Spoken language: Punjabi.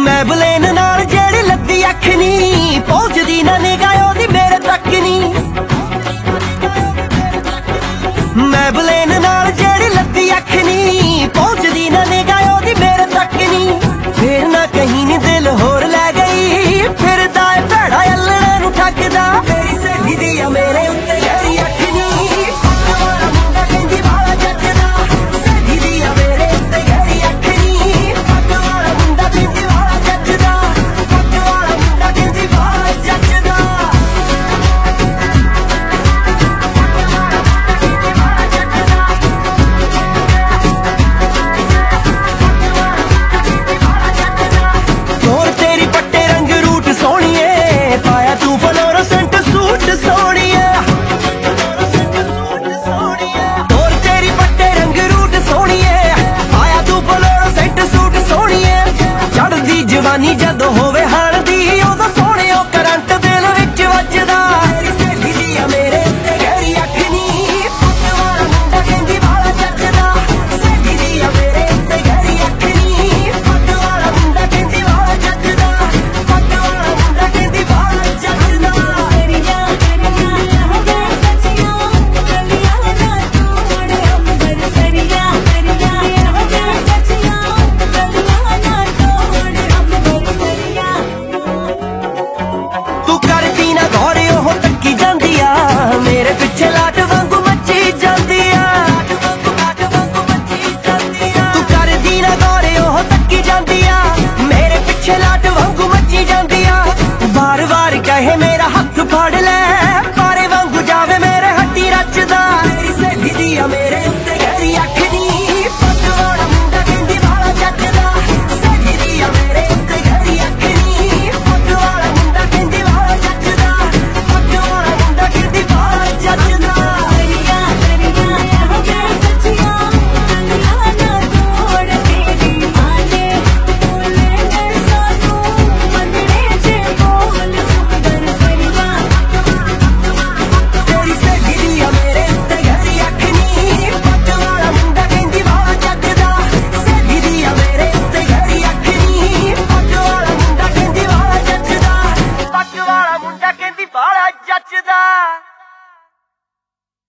ਮੈਬਲੇਨ ਨਾਲ ਜਿਹੜੀ ਲੱਦੀ ਅੱਖ ਨੀ ਪਹੁੰਚਦੀ ਨਾ ਨਿਗਾਹ ਉਹਦੀ ਮੇਰੇ ਤੱਕ ਨੀ। ਮੈਬਲੇਨ ਨਾਲ ਜਿਹੜੀ ਲੱਦੀ ਅੱਖ ਨੀ ਪਹੁੰਚਦੀ ਨਾ ਨਿਗਾਹ ਉਹਦੀ ਮੇਰੇ ਤੱਕ ਨੀ। ਫੇਰ ਨਾ ਕਹੀਂ ਨੀ ਦਿਲ ਹੋਰ ਲੈ ਗਈ ਫਿਰਦਾ ਏ ਭੈੜਾ ਅੱਲੜਾਂ ਨੂੰ ਠੱਗਦਾ। ਮੇਰੀ ਸਹੇਲੀ ਦੀ ਆ ਮੇਰੇ ਉੱਤੇ ਗਹਿਰੀ ਅੱਖ ਨੀ ਪੱਗ ਵਾਲਾ ਮੁੰਡਾ ਕਹਿੰਦੀ ਵਾਲਾ ਜੱਜਦਾ। ਸਹੇਲੀ ਦੀ ਆ ਮੇਰੇ ਉੱਤੇ ਗਹਿਰੀ ਅੱਖ ਨੀ ਪੱਗ ਵਾਲਾ ਮੁੰਡਾ ਕਹਿੰਦੀ ਵਾਲਾ ਜੱਜਦਾ। ਪੱਗ ਵਾਲਾ ਮੁੰਡਾ ਕਹਿੰਦੀ ਵਾਲਾ ਜੱਜਦਾ। ਹੋਰ ਤੇਰੀ ਪੱਟੇ ਰੰਗ ਰੂਟ ਸੋਹਣੀਏ ਪਾਇਆ ਤੂੰ ਫਲੋਰਸੈਂਟ ਸੂਟ ਸੋਹਣੀਏ। ਹੋਰ ਤੇਰੀ ਪੱਟੇ ਰੰਗ ਰੂਟ ਸੋਹਣੀਏ ਪਾਇਆ ਤੂੰ ਫਲੋਰਸੈਂਟ ਸੂਟ ਸੋਹਣੀਏ। ਚੜ੍ਹਦੀ ਜਵਾਨੀ ਜਦੋਂ ਹੋਵੇ